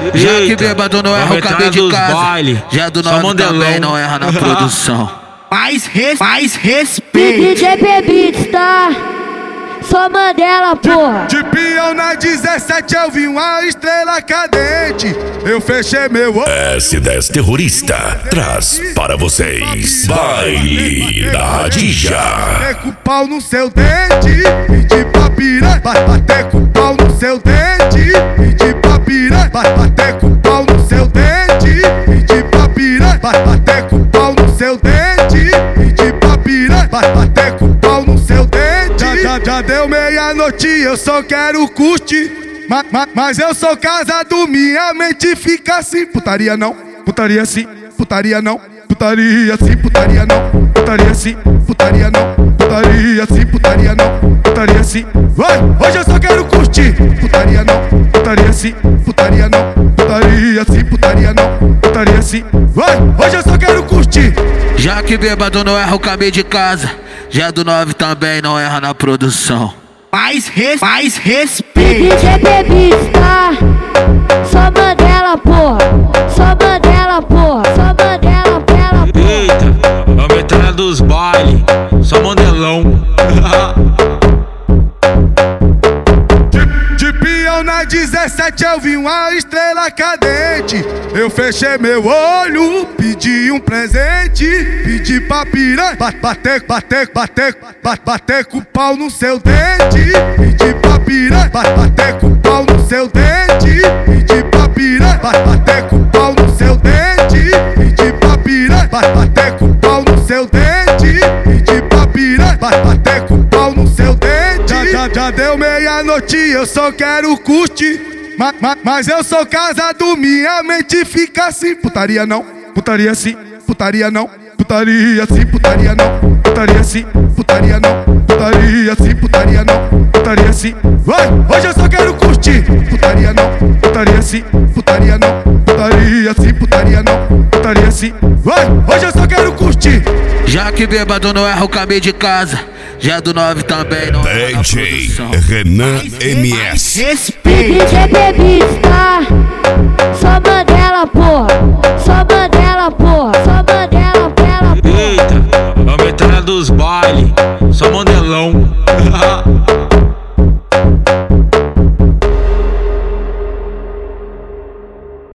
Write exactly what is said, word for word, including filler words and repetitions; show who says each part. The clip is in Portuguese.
Speaker 1: Já que bêbado não erra o cabelo de casa, baile. Já do nove também não erra na produção.
Speaker 2: Mais, res, mais respeito.
Speaker 3: D J Beats, tá? Só Mandela, porra.
Speaker 2: De, de peão na dezessete eu vi uma estrela cadente. Eu fechei meu olho.
Speaker 4: S dez Terrorista traz para vocês Baile da Radija.
Speaker 2: Bater com o pau no seu dente, pedir pra piranha. Bater com o pau no seu dente, pedir pra piranha. Bater com o pau no seu dente, pedir pra piranha. Bater com o pau no seu dente, pedir pra piranha. Bater com o pau no seu dente. Já, já, já deu meia-noite, eu só quero curtir. Ma, ma, mas eu sou casado, minha mente fica assim. Putaria não, putaria sim, putaria não. Putaria sim, putaria não. Putaria sim, putaria não. Putaria sim, putaria não. Putaria sim. Vai, hoje eu só quero curtir. Putaria não, putaria sim, putaria não. Putaria sim, putaria não. Putaria sim. Vai, hoje eu só quero curtir.
Speaker 1: Já que bêbado não erra o cabelo de casa, já do nove também não erra na produção.
Speaker 2: Mais, res, mais respeito.
Speaker 3: D J Beats, tá? Só Mandela, porra. Só Mandela, porra. Só Mandela, pela porra.
Speaker 5: Eita, a metralha dos baile. Só Mandelão.
Speaker 2: de, de peão na dezessete eu vi uma estrela cadente. Eu fechei meu olho, pedi um presente. Pedi pra piranha bater, bater, bater, bater, bater com o pau no seu dente. Pedi pra piranha bater com o pau no seu dente. Pedi pra piranha bater com o pau no seu dente. Pedi pra piranha bater com o pau no seu dente. Pedi pra piranha bater com o pau no seu dente. Já, já, já deu meia-noite, eu só quero curtir. Ma, ma, mas eu sou casado, minha mente fica assim. Putaria não, putaria sim, putaria não. Putaria sim, putaria não. Putaria sim, putaria não. Putaria sim, putaria não. Putaria sim. Vai, hoje eu só quero curtir. Putaria não, putaria sim, putaria não. Putaria sim, putaria não. Putaria sim. Vai, hoje eu só quero curtir.
Speaker 1: Já que bêbado não erra o cabelo de casa, já do nove também não erra na
Speaker 4: D J
Speaker 1: produção.
Speaker 4: Renan M S.
Speaker 2: Respeito.
Speaker 3: D J Beats, tá? Só Mandela, porra. Só Mandela.